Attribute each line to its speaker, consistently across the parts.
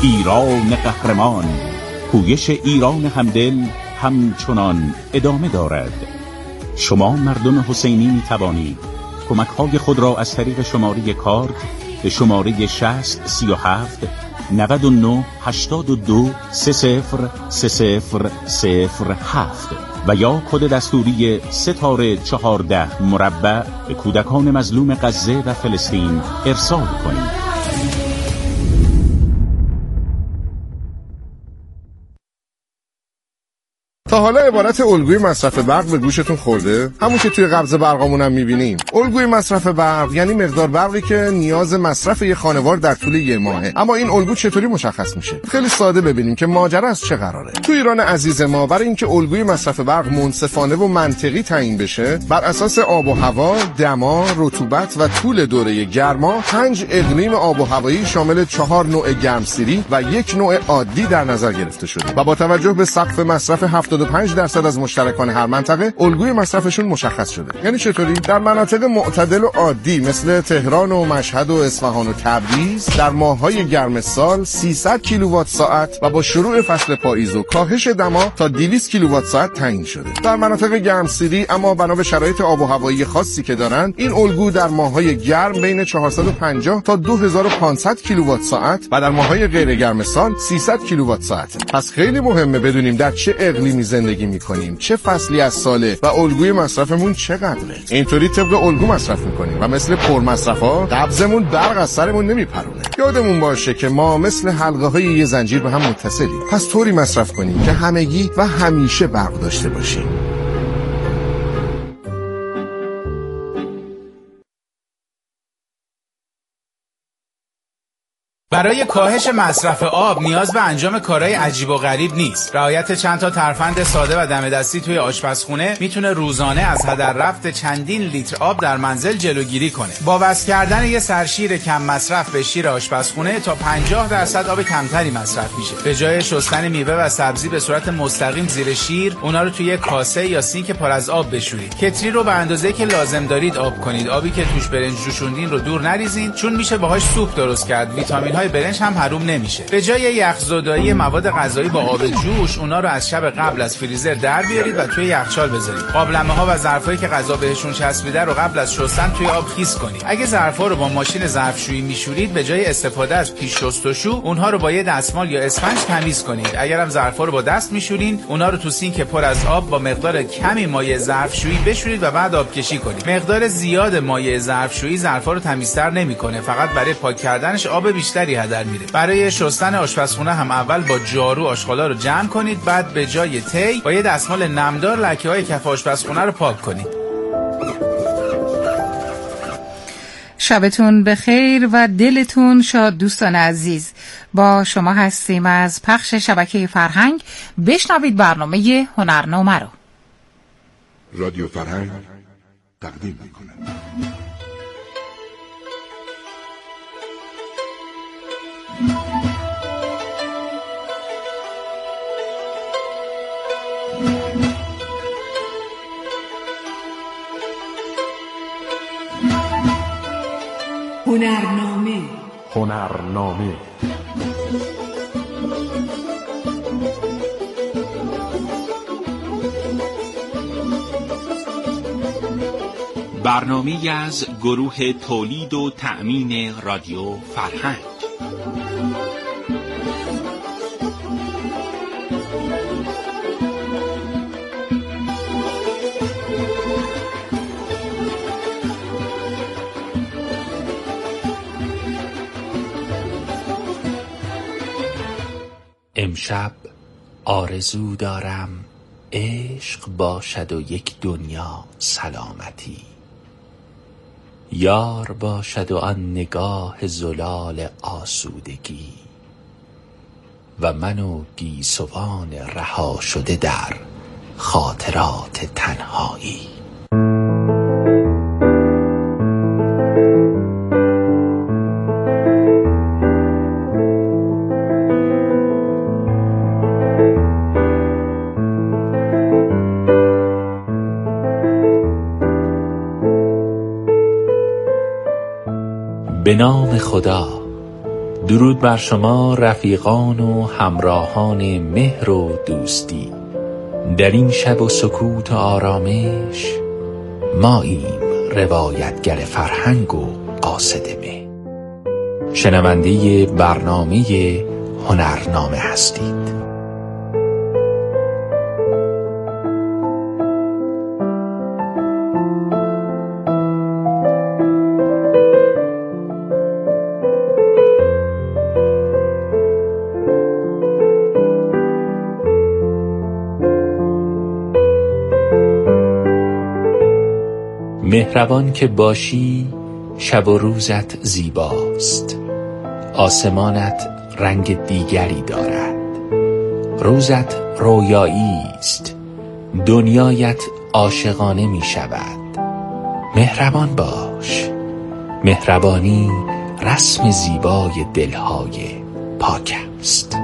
Speaker 1: ایران قهرمان. پویش ایران همدل همچنان ادامه دارد. شما مردم حسینی می توانید کمک های خود را از طریق شماره کارت به شماره 6037 99 82 003007 و یا کد دستوری *14 مربع به کودکان مظلوم غزه و فلسطین ارسال کنید.
Speaker 2: تا حالا عبارت الگوی مصرف برق به گوشتون خورده؟ همون که توی قبض برقامون هم می‌بینیم. الگوی مصرف برق یعنی مقدار برقی که نیاز مصرف یه خانوار در طول یه ماهه. اما این الگو چطوری مشخص میشه؟ خیلی ساده ببینیم که ماجرا از چه قراره. تو ایران عزیز ما برای اینکه الگوی مصرف برق منصفانه و منطقی تعیین بشه، بر اساس آب و هوا، دما، رطوبت و طول دوره گرما، 5 اقلیم آب و هوایی شامل 4 نوع گرمسیری و 1 نوع عادی در نظر گرفته شده و با توجه به سقف مصرف 75% از مشترکان هر منطقه الگوی مصرفشون مشخص شده. یعنی چطوری؟ در مناطق معتدل و عادی مثل تهران و مشهد و اصفهان و تبریز در ماه‌های گرم سال 300 کیلووات ساعت و با شروع فصل پاییز و کاهش دما تا 200 کیلووات ساعت تعیین شده. در مناطق گرمسیری اما بنا به شرایط آب و هوایی خاصی که دارن، این الگو در ماه‌های گرم بین 450 تا 2500 کیلووات ساعت و در ماه‌های غیر گرم سال 300 کیلووات ساعت. پس خیلی مهمه بدونیم در چه اقلیمی زندگی میکنیم، چه فصلی از ساله و الگوی مصرفمون چقدره. اینطوری طبق الگو مصرف میکنیم و مثل پرمصرفا قبضمون برق از سرمون نمیپرونه. یادمون باشه که ما مثل حلقه های یه زنجیر به هم متصلیم. پس طوری مصرف کنیم که همگی و همیشه برق داشته باشیم.
Speaker 3: برای کاهش مصرف آب نیاز به انجام کارهای عجیب و غریب نیست. رعایت چند تا ترفند ساده و دم دستی توی آشپزخونه میتونه روزانه از هدر رفت چندین لیتر آب در منزل جلوگیری کنه. با وصل کردن یه سرشیر کم مصرف به شیر آشپزخونه تا 50% آب کمتری مصرف میشه. به جای شستن میوه و سبزی به صورت مستقیم زیر شیر، اونا رو توی کاسه یا سینک پر از آب بشورید. کتری رو به اندازه‌ای که لازم دارید آب کنید. آبی که توش برنج جوشوندین رو دور نریزین، چون میشه باهاش سوپ درست کرد. ویتامین‌های برنج هم حروم نمیشه. به جای یخزدایی مواد غذایی با آب جوش، اونا رو از شب قبل از فریزر در بیارید و توی یخچال بذارید. قابلمه‌ها و ظرفایی که غذا بهشون چسبیده رو قبل از شستن توی آب خیس کنید. اگه ظرفا رو با ماشین ظرفشویی میشورید، به جای استفاده از پیش شستشو، اونها رو با یه دستمال یا اسفنج تمیز کنید. اگرم ظرفا رو با دست میشورین، اونا رو تو سینک پر از آب با مقدار کمی مایع ظرفشویی بشورید و بعد آبکشی کنید. مقدار زیاد مایع ظرفشویی ظرفا رو تمیزتر نمیکنه، فقط برای پاک کردنش آب بیشتری هدر میره. برای شستن آشپزخونه هم اول با جارو آشغالا رو جمع کنید، بعد به جای تی با یه دستمال نمدار لکه‌های کف آشپزخونه رو پاک کنید.
Speaker 4: شبتون بخیر و دلتون شاد دوستان عزیز. با شما هستیم از پخش شبکه فرهنگ. بشنوید برنامه هنرنامه رو.
Speaker 2: رادیو فرهنگ تقدیم می‌کند.
Speaker 5: هنرنامه
Speaker 1: برنامه‌ای از گروه تولید و تأمین رادیو فرهنگ.
Speaker 6: امشب آرزو دارم عشق باشد و یک دنیا سلامتی، یار باشد و آن نگاه زلال آسودگی، و من و گیسوان رها شده در خاطرات تنهایی. به نام خدا، درود بر شما رفیقان و همراهان مهر و دوستی. در این شب و سکوت و آرامش ماییم روایتگر فرهنگ و قاصد مه. شنونده برنامه هنرنامه هستید. مهربان که باشی شب و روزت زیباست، آسمانت رنگ دیگری دارد، روزت رویایی است، دنیایت عاشقانه می شود. مهربان باش، مهربانی رسم زیبای دلهای پاک است.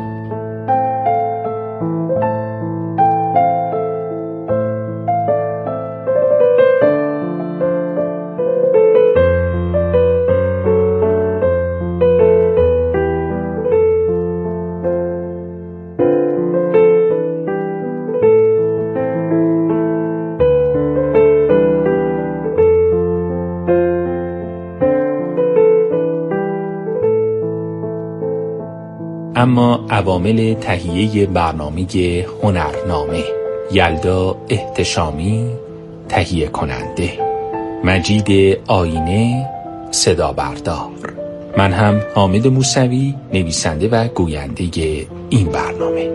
Speaker 6: اما عوامل تهیه برنامه هنرنامه: یلدا احتشامی تهیه کننده، مجید آینه صدا بردار، من هم حامد موسوی نویسنده و گوینده این برنامه.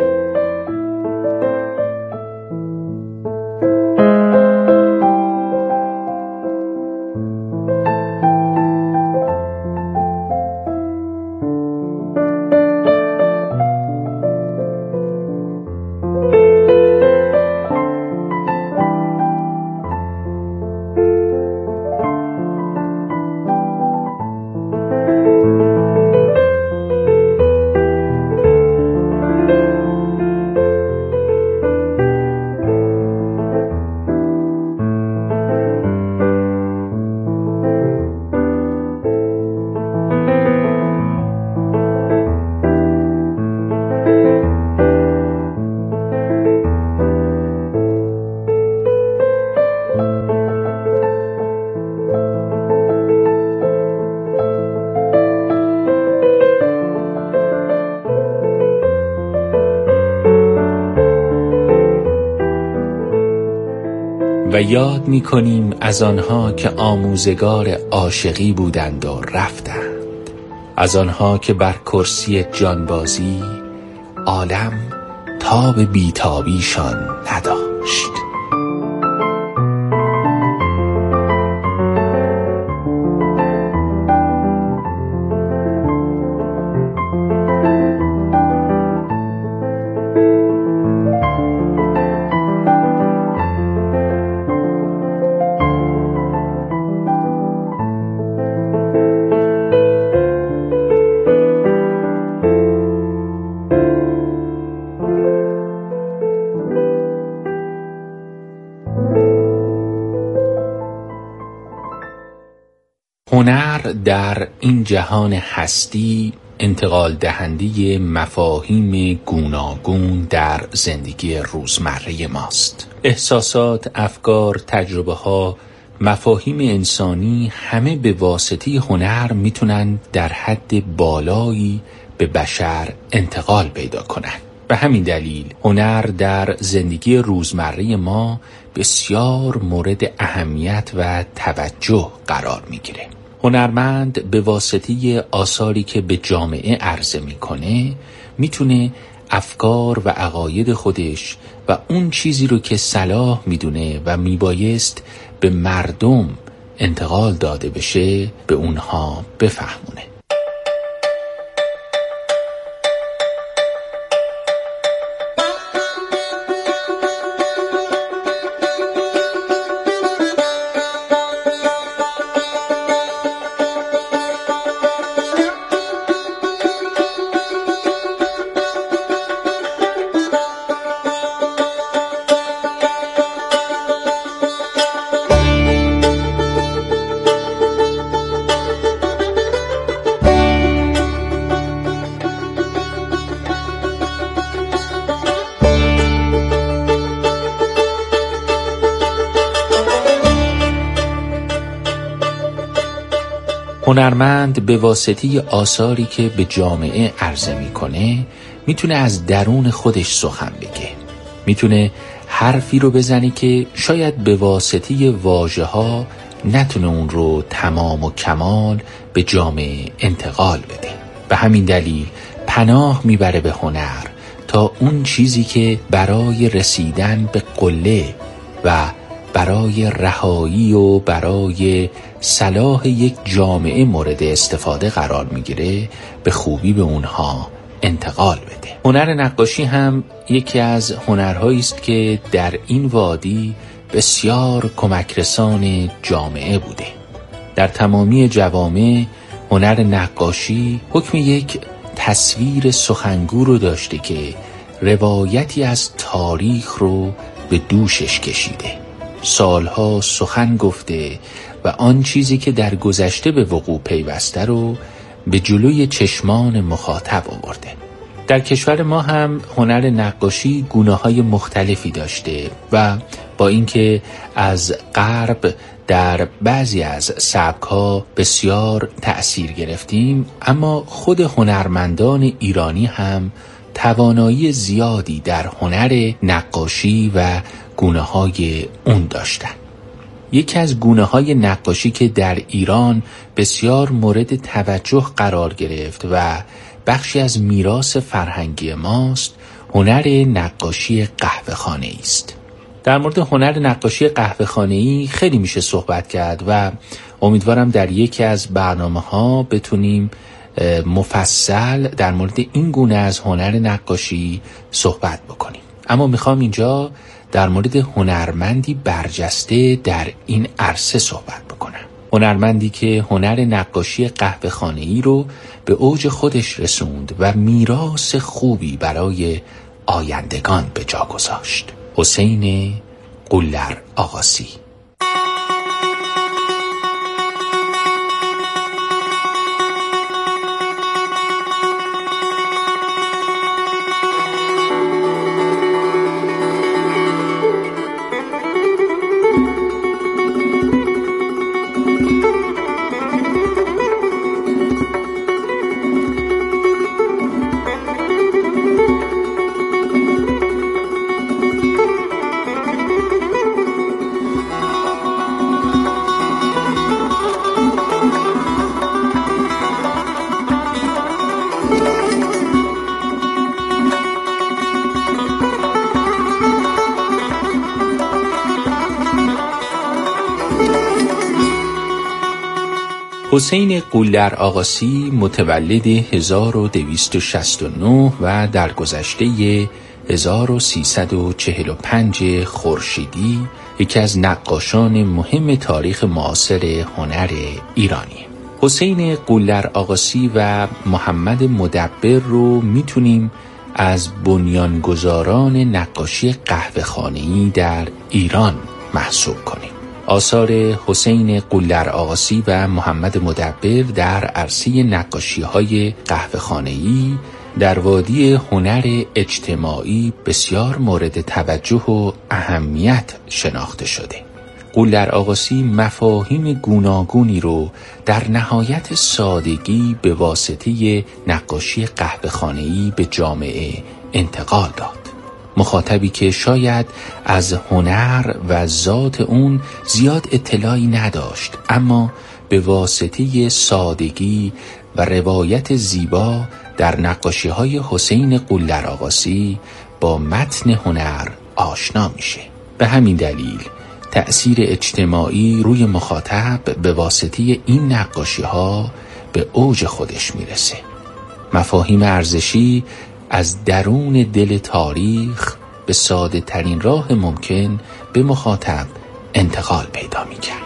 Speaker 6: و یاد می کنیم از آنها که آموزگار عاشقی بودند و رفتند، از آنها که بر کرسی جانبازی عالم تاب بیتابیشان نداشت. هنر در این جهان هستی انتقال دهنده مفاهیم گوناگون در زندگی روزمره ماست. احساسات، افکار، تجربه ها، مفاهیم انسانی همه به واسطه هنر میتونن در حد بالایی به بشر انتقال پیدا کنن. به همین دلیل هنر در زندگی روزمره ما بسیار مورد اهمیت و توجه قرار میگیره. هنرمند به واسطه آثاری که به جامعه عرضه میکنه میتونه افکار و عقاید خودش و اون چیزی رو که صلاح میدونه و میبایست به مردم انتقال داده بشه به اونها بفهمونه. هنرمند به واسطه آثاری که به جامعه عرضه میکنه میتونه از درون خودش سخن بگه. میتونه حرفی رو بزنه که شاید به واسطه واژه‌ها نتونه اون رو تمام و کمال به جامعه انتقال بده. به همین دلیل پناه میبره به هنر تا اون چیزی که برای رسیدن به قله و برای رهایی و برای صلاح یک جامعه مورد استفاده قرار میگیره به خوبی به اونها انتقال بده. هنر نقاشی هم یکی از هنرهایی است که در این وادی بسیار کمک رسان جامعه بوده. در تمامی جوامع هنر نقاشی حکم یک تصویر سخنگو رو داشته که روایتی از تاریخ رو به دوشش کشیده، سالها سخن گفته و آن چیزی که در گذشته به وقوع پیوسته رو به جلوی چشمان مخاطب آورده. در کشور ما هم هنر نقاشی گونه‌های مختلفی داشته و با اینکه از غرب در بعضی از سبک‌ها بسیار تأثیر گرفتیم، اما خود هنرمندان ایرانی هم توانایی زیادی در هنر نقاشی و گونه‌های اون داشتن. یکی از گونه‌های نقاشی که در ایران بسیار مورد توجه قرار گرفت و بخشی از میراث فرهنگی ماست، هنر نقاشی قهوه‌خانه‌ای است. در مورد هنر نقاشی قهوه‌خانه‌ای خیلی میشه صحبت کرد و امیدوارم در یکی از برنامه‌ها بتونیم مفصل در مورد این گونه از هنر نقاشی صحبت بکنیم. اما میخوام اینجا در مورد هنرمندی برجسته در این عرصه صحبت بکنم. هنرمندی که هنر نقاشی قهوه‌خانه‌ای رو به اوج خودش رسوند و میراث خوبی برای آیندگان به جا گذاشت. حسین قولر آغاسی. حسین قولر آغاسی متولد 1269 و در گذشته 1345 خورشیدی یکی از نقاشان مهم تاریخ معاصر هنر ایرانی. حسین قولر آغاسی و محمد مدبر رو میتونیم از بنیانگذاران نقاشی قهوه‌خانه‌ای در ایران محسوب کنیم. آثار حسین قولر آغاسی و محمد مدبر در عرصه نقاشی‌های قهوه‌خانه‌ای در وادی هنر اجتماعی بسیار مورد توجه و اهمیت شناخته شده. قولر آغاسی مفاهیم گوناگونی رو در نهایت سادگی به واسطه نقاشی قهوه‌خانه‌ای به جامعه انتقال داد. مخاطبی که شاید از هنر و ذات اون زیاد اطلاعی نداشت، اما به واسطه سادگی و روایت زیبا در نقاشی‌های حسین قولر آغاسی با متن هنر آشنا میشه. به همین دلیل تأثیر اجتماعی روی مخاطب به واسطه این نقاشی‌ها به اوج خودش میرسه. مفاهیم ارزشی از درون دل تاریخ به ساده ترین راه ممکن به مخاطب انتقال پیدا می کرد.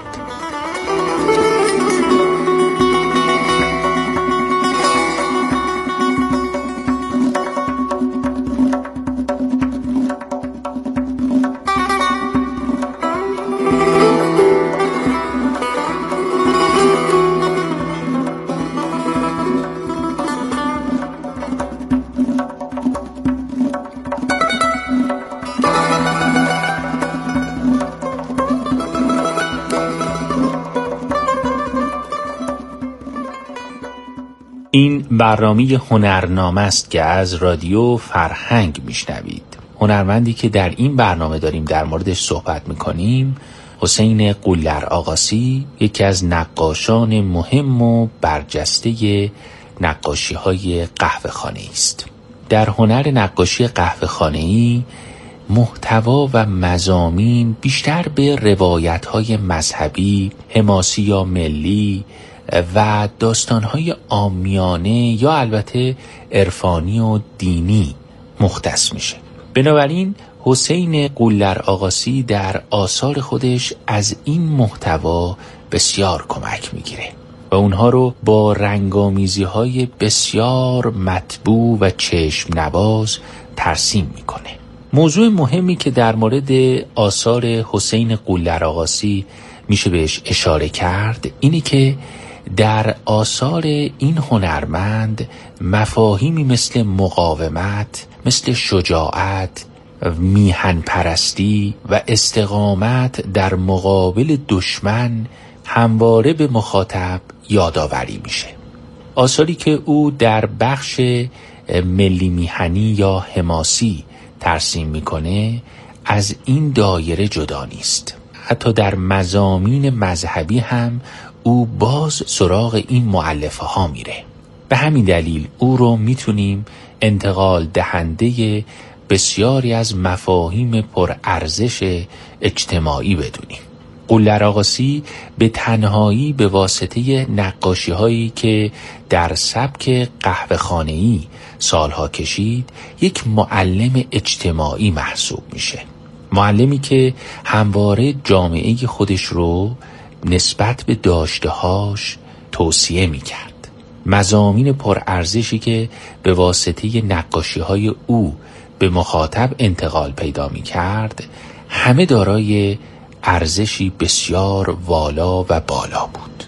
Speaker 6: این برنامه هنرنامه است که از رادیو فرهنگ میشنوید. هنرمندی که در این برنامه داریم در موردش صحبت میکنیم حسین قولر آقاسی، یکی از نقاشان مهم و برجسته نقاشی های قهوه خانه‌ای است. در هنر نقاشی قهوه خانه‌ای محتوا و مضامین بیشتر به روایت های مذهبی، حماسی یا ملی و داستان های عامیانه یا البته عرفانی و دینی مختص میشه. بنابراین حسین قولر آقاسی در آثار خودش از این محتوا بسیار کمک میگیره و اونها رو با رنگامیزی های بسیار مطبوع و چشم نواز ترسیم میکنه. موضوع مهمی که در مورد آثار حسین قولر آقاسی میشه بهش اشاره کرد اینه که در آثار این هنرمند مفاهیمی مثل مقاومت، مثل شجاعت، میهن پرستی و استقامت در مقابل دشمن همواره به مخاطب یادآوری میشه. آثاری که او در بخش ملی میهنی یا حماسی ترسیم میکنه از این دایره جدا نیست. حتی در مضامین مذهبی هم او باز سراغ این مؤلفه ها میره. به همین دلیل او رو میتونیم انتقال دهنده بسیاری از مفاهیم پرارزش اجتماعی بدونیم. قولر آقاسی به تنهایی به واسطه نقاشی هایی که در سبک قهوه خانه‌ای سالها کشید یک معلم اجتماعی محسوب میشه. معلمی که همواره جامعه خودش رو نسبت به داشته‌هاش توصیه میکرد. مضامین پرارزشی که به واسطه نقاشی‌های او به مخاطب انتقال پیدا میکرد همه دارای ارزشی بسیار والا و بالا بود.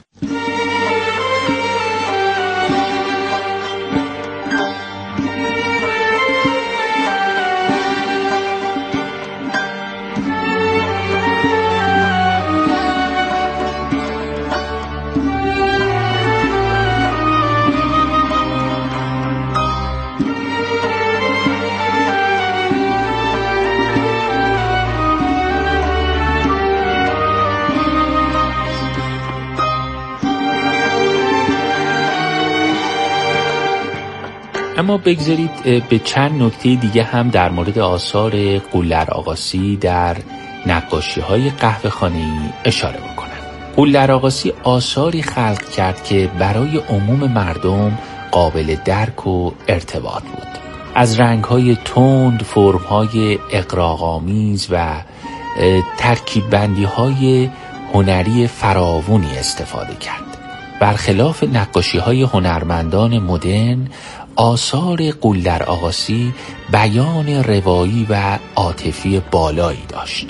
Speaker 6: اما بگذارید به چند نکته دیگه هم در مورد آثار قولر آقاسی در نقاشی‌های قهوه خانه‌ای اشاره بکنم. قولر آقاسی آثاری خلق کرد که برای عموم مردم قابل درک و ارتباط بود. از رنگ‌های تند، فرم‌های اغراق‌آمیز و ترکیب بندی‌های هنری فراوانی استفاده کرد. برخلاف نقاشی‌های هنرمندان مدرن، آثار قولر آقاسی بیان روایی و عاطفی بالایی داشت.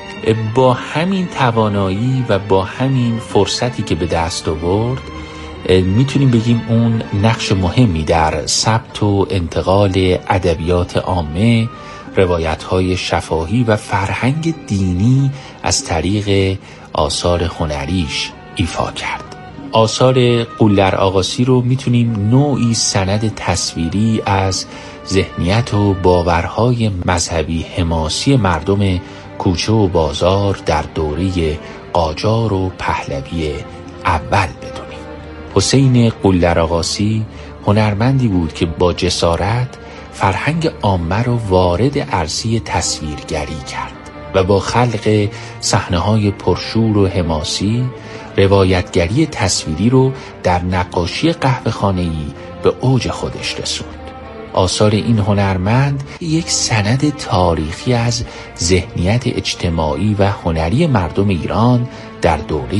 Speaker 6: با همین توانایی و با همین فرصتی که به دست آورد میتونیم بگیم اون نقش مهمی در ثبت و انتقال ادبیات عامه، روایت‌های شفاهی و فرهنگ دینی از طریق آثار هنریش ایفا کرد. آثار قولر آقاسی رو میتونیم نوعی سند تصویری از ذهنیت و باورهای مذهبی حماسی مردم کوچه و بازار در دوره قاجار و پهلوی اول بدونیم. حسین قولر آقاسی هنرمندی بود که با جسارت فرهنگ عامه رو وارد عرصه تصویرگری کرد و با خلق صحنه‌های پرشور و حماسی روایتگری تصویری رو در نقاشی قهوه خانه‌ای به اوج خودش رسوند. آثار این هنرمند یک سند تاریخی از ذهنیت اجتماعی و هنری مردم ایران در دوره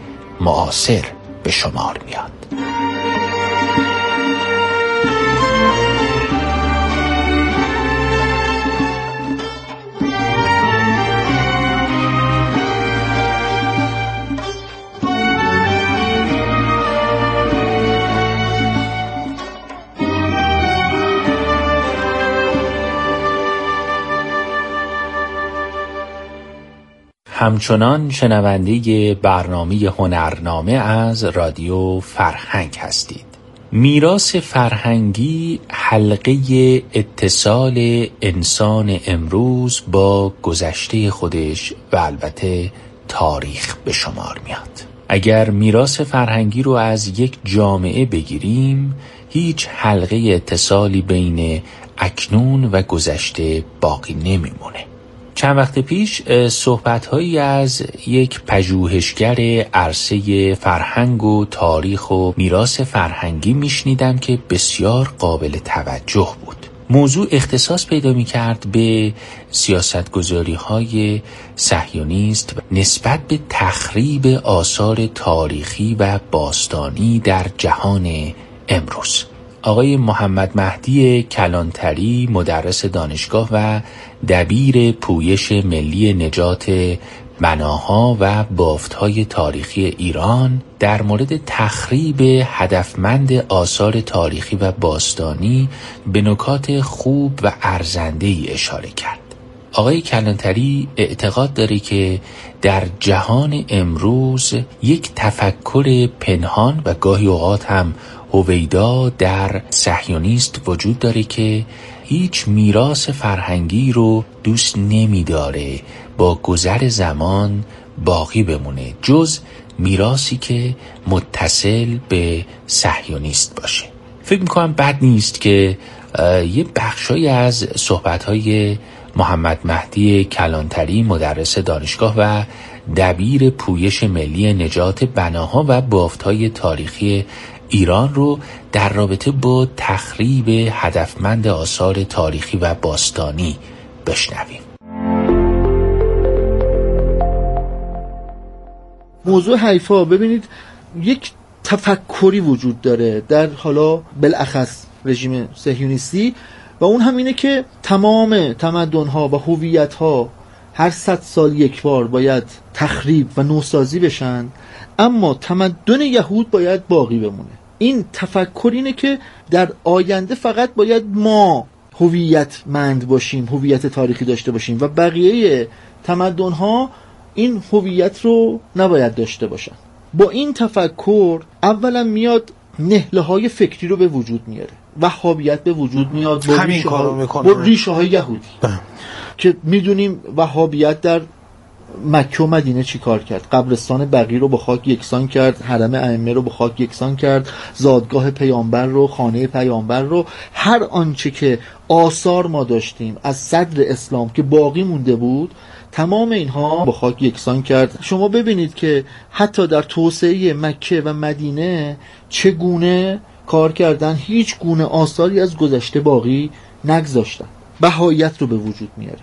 Speaker 6: معاصر به شمار میاد. همچنان شنونده برنامه هنرنامه از رادیو فرهنگ هستید. میراث فرهنگی حلقه اتصال انسان امروز با گذشته خودش و البته تاریخ به شمار میاد. اگر میراث فرهنگی رو از یک جامعه بگیریم، هیچ حلقه اتصالی بین اکنون و گذشته باقی نمیمونه. چند وقت پیش صحبت‌هایی از یک پژوهشگر عرصه فرهنگ و تاریخ و میراث فرهنگی میشنیدم که بسیار قابل توجه بود. موضوع اختصاص پیدا می‌کرد به سیاستگذاری‌های صهیونیست نسبت به تخریب آثار تاریخی و باستانی در جهان امروز. آقای محمد مهدی کلانتری، مدرس دانشگاه و دبیر پویش ملی نجات بناها و بافت‌های تاریخی ایران، در مورد تخریب هدفمند آثار تاریخی و باستانی به نکات خوب و ارزنده‌ای اشاره کرد. آقای کلانتری اعتقاد داره که در جهان امروز یک تفکر پنهان و گاهی اوقات هم هویدا در صهیونیست وجود داره که هیچ میراث فرهنگی رو دوست نمی‌داره با گذر زمان باقی بمونه جز میراثی که متصل به صهیونیست باشه. فکر می‌کنم بد نیست که یه بخشایی از صحبت‌های محمد مهدی کلانتری، مدرس دانشگاه و دبیر پویش ملی نجات بناها و بافت‌های تاریخی ایران رو در رابطه با تخریب هدفمند آثار تاریخی و باستانی بشنویم.
Speaker 5: موضوع حیفا، ببینید یک تفکری وجود داره در حالا بالاخص رژیم صهیونیستی و اون هم اینه که تمام تمدن‌ها و هویت‌ها هر 100 سال یک بار باید تخریب و نوسازی بشن، اما تمدن یهود باید باقی بمونه. این تفکر اینه که در آینده فقط باید ما هویتمند باشیم، هویت تاریخی داشته باشیم و بقیه تمدن‌ها این هویت رو نباید داشته باشن. با این تفکر اولا میاد نهله‌های فکری رو به وجود میاره، وهابیت به وجود میاد با ریشه های یهودی که میدونیم وهابیت در مکه و مدینه چی کار کرد. قبرستان بقیع رو با خاک یکسان کرد، حرم ائمه رو با خاک یکسان کرد، زادگاه پیامبر رو، خانه پیامبر رو، هر آنچه که آثار ما داشتیم از صدر اسلام که باقی مونده بود، تمام اینها با خاک یکسان کرد. شما ببینید که حتی در توسعه مکه و مدینه چگونه کار کردن، هیچ گونه آثاری از گذشته باقی نگذاشتن. بهاییت رو به وجود میاره.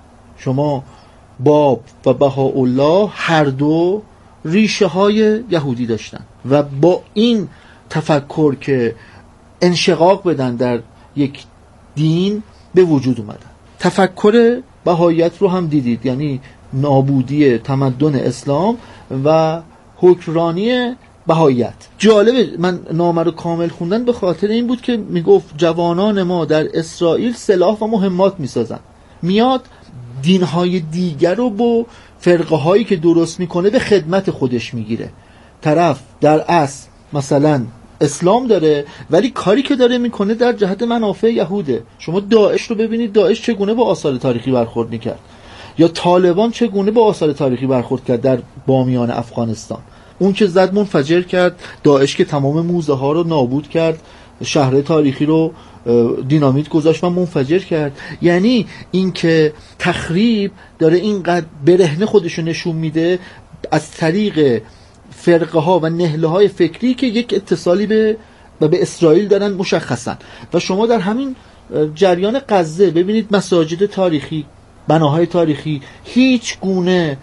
Speaker 5: شما باب و بهاءالله هر دو ریشه های یهودی داشتن و با این تفکر که انشقاق بدن در یک دین به وجود اومدن. تفکر بهاییت رو هم دیدید، یعنی نابودی تمدن اسلام و حکمرانی بهاییت. جالبه، من نامه رو کامل خوندن به خاطر این بود که میگفت جوانان ما در اسرائیل سلاح و مهمات میسازن، میاد دینهای دیگر رو با فرقه هایی که درست میکنه به خدمت خودش میگیره. طرف در اصل مثلا اسلام داره ولی کاری که داره میکنه در جهت منافع یهوده. شما داعش رو ببینید، داعش چگونه با آثار تاریخی برخورد میکرد، یا طالبان چگونه با آثار تاریخی برخورد کرد در بامیان افغانستان. اون که زد منفجر کرد، داعش که تمام موزه ها رو نابود کرد، شهر تاریخی رو دینامیت گذاشت و منفجر کرد. یعنی این که تخریب داره اینقدر برهنه خودشو نشون میده از طریق فرقه ها و نهله های فکری که یک اتصالی به اسرائیل دارن مشخصا. و شما در همین جریان غزه ببینید مساجد تاریخی، بناهای تاریخی هیچ گونه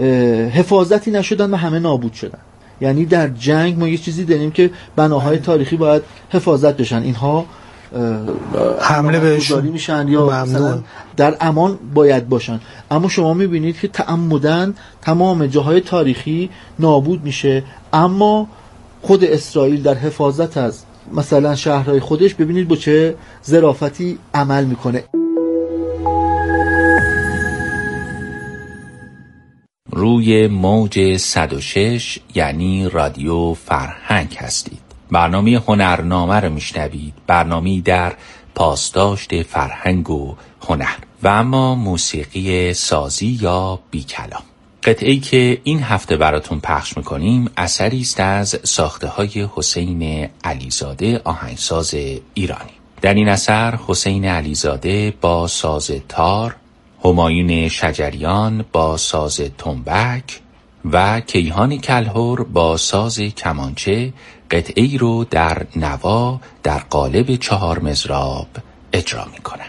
Speaker 5: حفاظتی نشدن و همه نابود شدن. یعنی در جنگ ما یه چیزی داریم که بناهای تاریخی باید حفاظت بشن، اینها حمله بهشون میشن یا مثلا در امان باید باشن. اما شما میبینید که تعمدن تمام جاهای تاریخی نابود میشه، اما خود اسرائیل در حفاظت از مثلا شهرهای خودش ببینید با چه ظرافتی عمل میکنه.
Speaker 6: روی موج 106 یعنی رادیو فرهنگ هستید. برنامه هنرنامه رو میشنوید، برنامه‌ای در پاسداشت فرهنگ و هنر و اما موسیقی سازی یا بی کلام. قطعه‌ای که این هفته براتون پخش میکنیم اثری است از ساخته‌های حسین علیزاده، آهنگساز ایرانی. در این اثر حسین علیزاده با ساز تار، همایون شجریان با ساز تنبک و کیهان کلهر با ساز کمانچه قطعه‌ای رو در نوا در قالب 4 مضراب اجرا میکنن.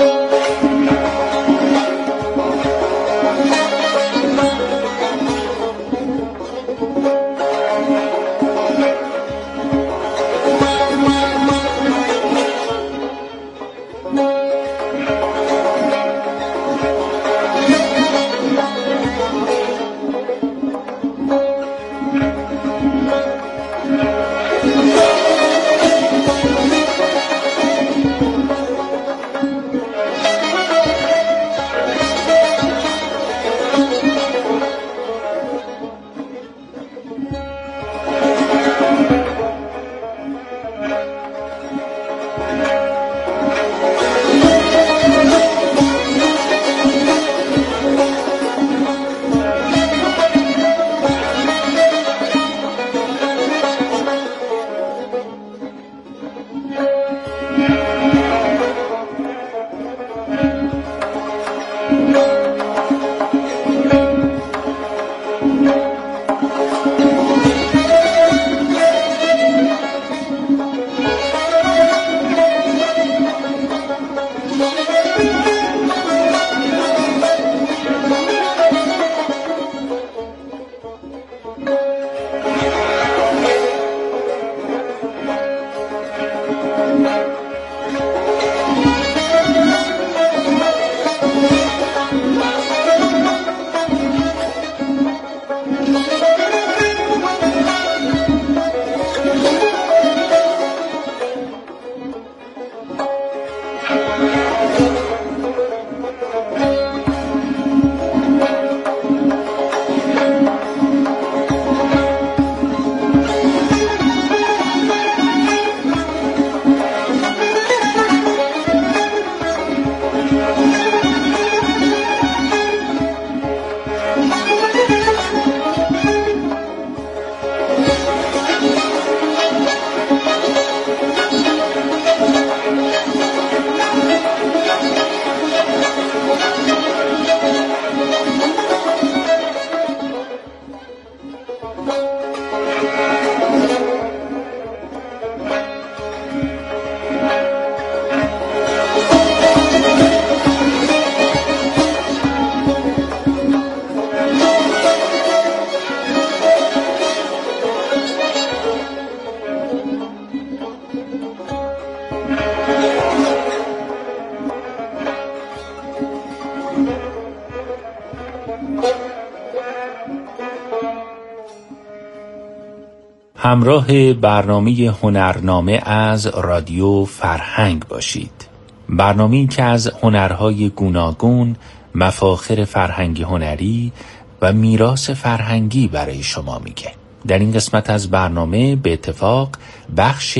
Speaker 6: همراه برنامه هنرنامه از رادیو فرهنگ باشید. برنامه‌ای که از هنرهای گوناگون، مفاخر فرهنگی هنری و میراث فرهنگی برای شما میگه. در این قسمت از برنامه به اتفاق بخش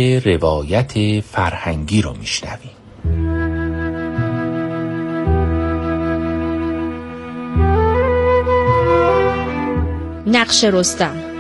Speaker 6: روایت فرهنگی رو میشنویم.
Speaker 7: نقش رستم.